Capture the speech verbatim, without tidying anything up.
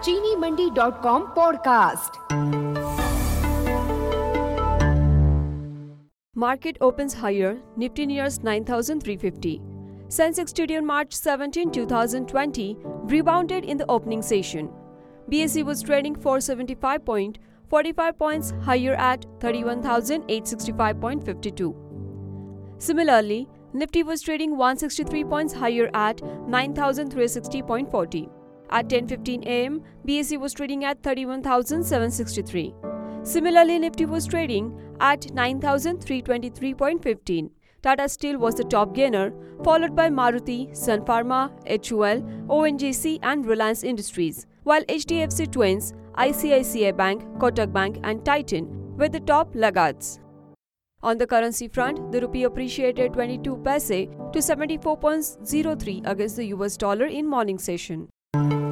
चीनी Mandi dot com podcast. Market opens higher, Nifty nears nine thousand three hundred fifty. Sensex today on March seventeenth, twenty twenty rebounded in the opening session. B S E was trading four hundred seventy-five point four five points higher at thirty-one thousand eight hundred sixty-five point five two. Similarly, Nifty was trading one hundred sixty-three points higher at nine thousand three hundred sixty point four zero. At ten fifteen a m, B S E was trading at thirty-one thousand seven hundred sixty-three. Similarly, Nifty was trading at nine thousand three hundred twenty-three point one five. Tata Steel was the top gainer, followed by Maruti, Sun Pharma, H U L, O N G C and Reliance Industries, while H D F C Twins, I C I C I Bank, Kotak Bank and Titan were the top laggards. On the currency front, the rupee appreciated twenty-two paise to seventy-four point zero three against the U S dollar in morning session.